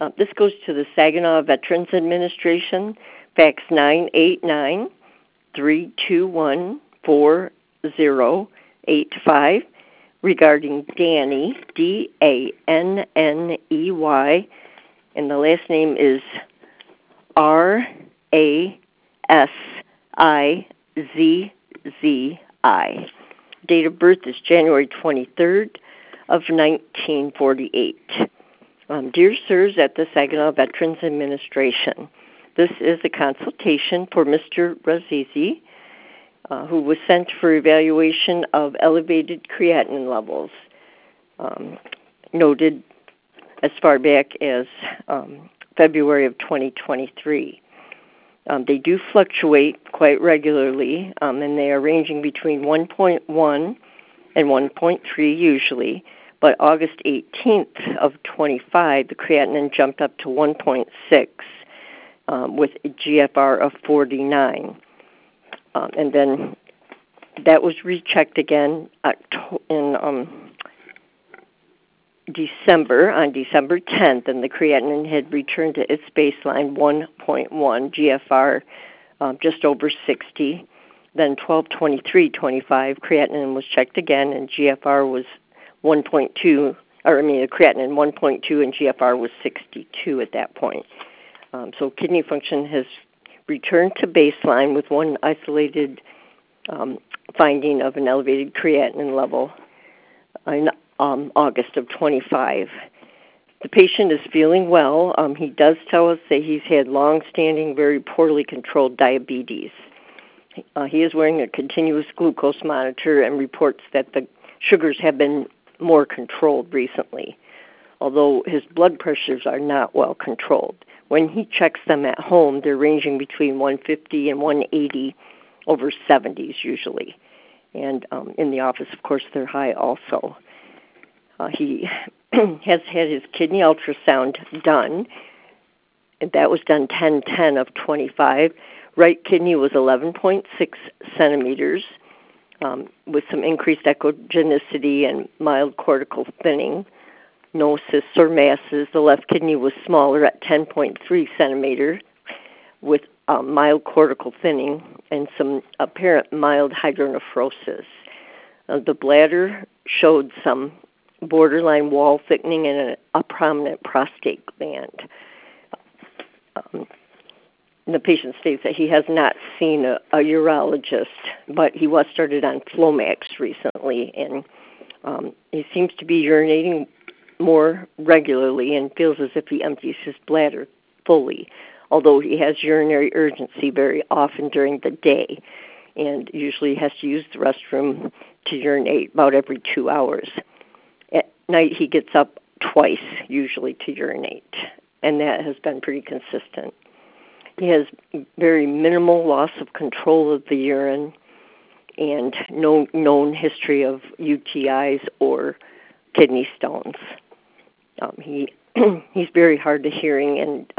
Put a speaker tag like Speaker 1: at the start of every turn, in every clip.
Speaker 1: This goes to the Saginaw Veterans Administration, fax 989-321-4085, regarding Danney, Danney, and the last name is Rasizzi. Date of birth is January 23rd of 1948. Dear Sirs at the Saginaw Veterans Administration, this is a consultation for Mr. Rasizzi, who was sent for evaluation of elevated creatinine levels, noted as far back as February of 2023. They do fluctuate quite regularly, and they are ranging between 1.1 and 1.3 usually. But August 18th of 25, the creatinine jumped up to 1.6 with a GFR of 49. And then that was rechecked again in December, on December 10th, and the creatinine had returned to its baseline 1.1, GFR just over 60. Then 12/23/25, creatinine was checked again, and GFR was 1.2, the creatinine 1.2, and GFR was 62 at that point. So kidney function has returned to baseline with one isolated finding of an elevated creatinine level in August of 25. The patient is feeling well. He does tell us that he's had long-standing, very poorly controlled diabetes. He is wearing a continuous glucose monitor and reports that the sugars have been more controlled recently, although his blood pressures are not well controlled. When he checks them at home, they're ranging between 150 and 180 over 70s usually. And in the office, of course, they're high also. He has had his kidney ultrasound done, and that was done 10/10 of 25. Right kidney was 11.6 centimeters with some increased echogenicity and mild cortical thinning. No cysts or masses. The left kidney was smaller at 10.3 centimeters with mild cortical thinning and some apparent mild hydronephrosis. The bladder showed some borderline wall thickening and a prominent prostate gland. The patient states that he has not seen a urologist, but he was started on Flomax recently, and he seems to be urinating more regularly and feels as if he empties his bladder fully, although he has urinary urgency very often during the day and usually has to use the restroom to urinate about every 2 hours. At night, he gets up twice, usually, to urinate, and that has been pretty consistent. He has very minimal loss of control of the urine and no known history of UTIs or kidney stones. He's very hard of hearing, and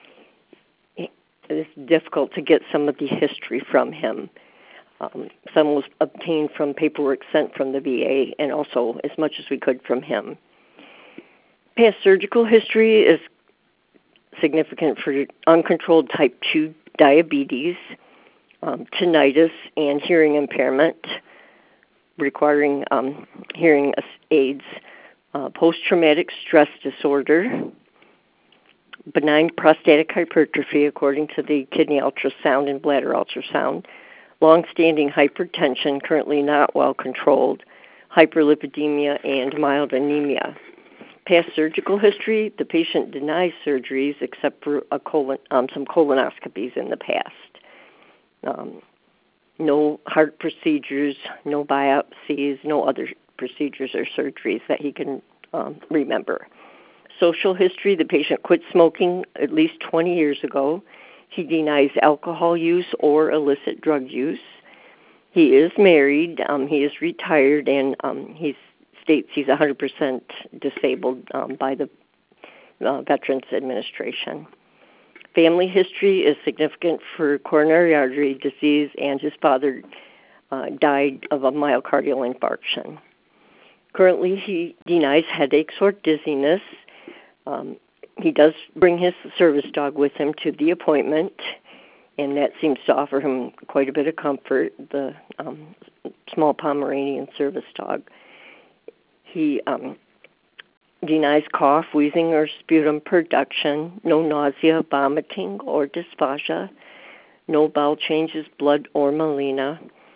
Speaker 1: it's difficult to get some of the history from him. Some was obtained from paperwork sent from the VA, and also as much as we could from him. Past surgical history is significant for uncontrolled type 2 diabetes, tinnitus, and hearing impairment requiring hearing aids, post-traumatic stress disorder, benign prostatic hypertrophy according to the kidney ultrasound and bladder ultrasound, long-standing hypertension currently not well controlled, hyperlipidemia, and mild anemia. Past surgical history, the patient denies surgeries except for some colonoscopies in the past. No heart procedures, no biopsies, no other procedures or surgeries that he can remember. Social history, the patient quit smoking at least 20 years ago. He denies alcohol use or illicit drug use. He is married, he is retired, and he states he's 100% disabled by the Veterans Administration. Family history is significant for coronary artery disease, and his father died of a myocardial infarction. Currently, he denies headaches or dizziness. He does bring his service dog with him to the appointment, and that seems to offer him quite a bit of comfort, the small Pomeranian service dog. He denies cough, wheezing, or sputum production, no nausea, vomiting, or dysphagia, no bowel changes, blood, or melena,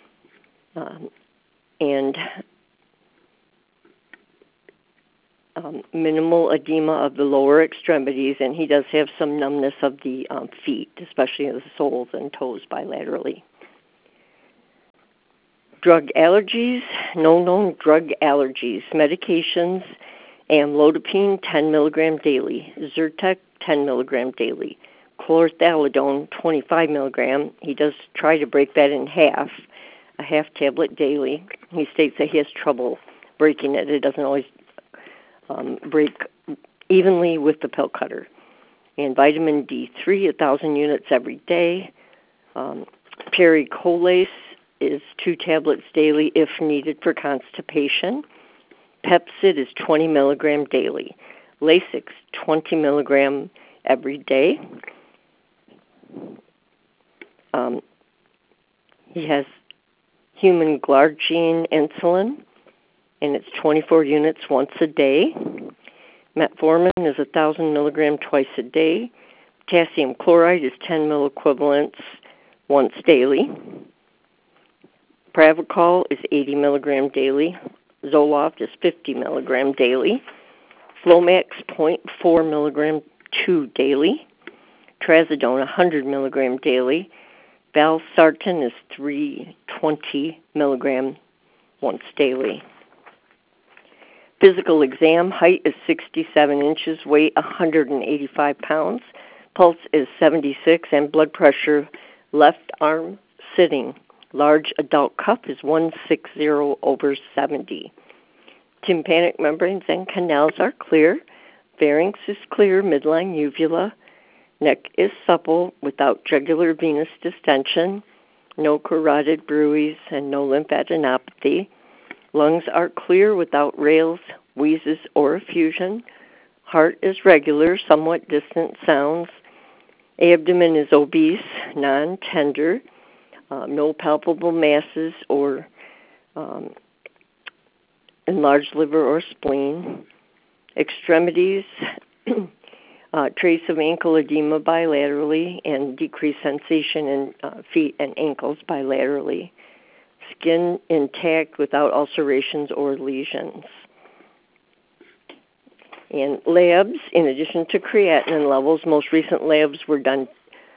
Speaker 1: and minimal edema of the lower extremities, and he does have some numbness of the feet, especially the soles and toes bilaterally. Drug allergies, no known drug allergies. Medications, amlodipine 10 milligram daily, Zyrtec 10 milligram daily, chlorthalidone 25 milligram. He does try to break that in half, a half tablet daily. He states that he has trouble breaking it. It doesn't always break evenly with the pill cutter. And vitamin D3, 1,000 units every day. Pericolase is 2 tablets daily if needed for constipation. Pepcid is 20 milligram daily. Lasix, 20 milligram every day. He has human glargine insulin, and it's 24 units once a day. Metformin is 1,000 milligram twice a day. Potassium chloride is 10 milliequivalents once daily. Pravachol is 80 milligram daily. Zoloft is 50 milligram daily. Flomax 0.4 milligram 2 daily. Trazodone 100 milligram daily. Valsartan is 320 milligram once daily. Physical exam, height is 67 inches, weight 185 pounds, pulse is 76, and blood pressure left arm sitting. Large adult cuff is 160/70. Tympanic membranes and canals are clear. Pharynx is clear, midline uvula. Neck is supple without jugular venous distension. No carotid bruits and no lymphadenopathy. Lungs are clear without rales, wheezes, or effusion. Heart is regular, somewhat distant sounds. Abdomen is obese, non-tender. No palpable masses or enlarged liver or spleen. Extremities, trace of ankle edema bilaterally and decreased sensation in feet and ankles bilaterally. Skin intact without ulcerations or lesions. And labs, in addition to creatinine levels, most recent labs were done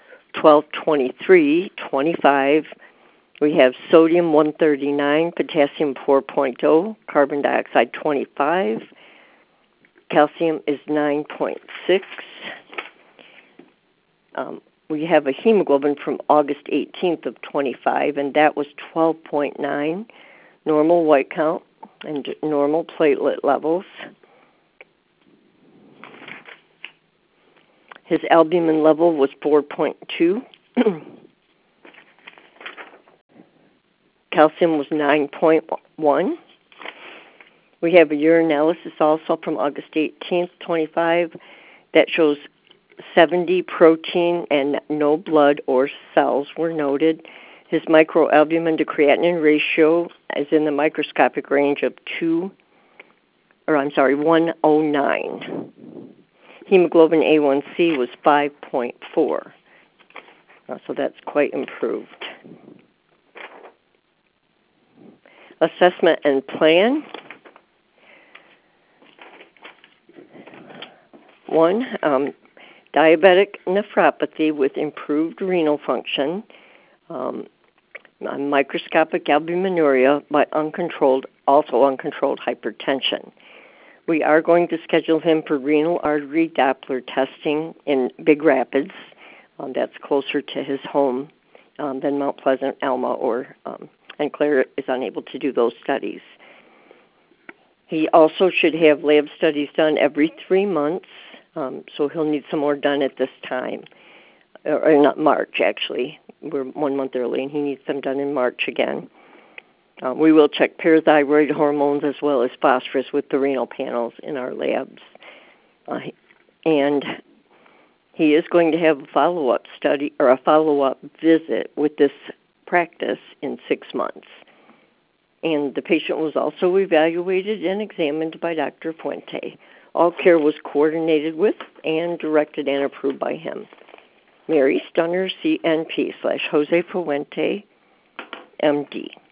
Speaker 1: 12/23/25. We have sodium 139, potassium 4.0, carbon dioxide 25, calcium is 9.6. We have a hemoglobin from August 18th of 25, and that was 12.9, normal white count and normal platelet levels. His albumin level was 4.2. Calcium was 9.1. We have a urinalysis also from August 18th, 25, that shows 70 protein and no blood or cells were noted. His microalbumin to creatinine ratio is in the microscopic range of 109. Hemoglobin A1C was 5.4. So that's quite improved. Assessment and plan. 1, diabetic nephropathy with improved renal function, microscopic albuminuria, but uncontrolled hypertension. We are going to schedule him for renal artery Doppler testing in Big Rapids. That's closer to his home than Mount Pleasant, Alma, and Claire is unable to do those studies. He also should have lab studies done every 3 months, so he'll need some more done at this time, or not March, actually. We're 1 month early, and he needs them done in March again. We will check parathyroid hormones as well as phosphorus with the renal panels in our labs. And he is going to have a follow-up study or a follow-up visit with this practice in 6 months. And the patient was also evaluated and examined by Dr. Fuente. All care was coordinated with and directed and approved by him. Mary Stunner, CNP /Jose Fuente, MD.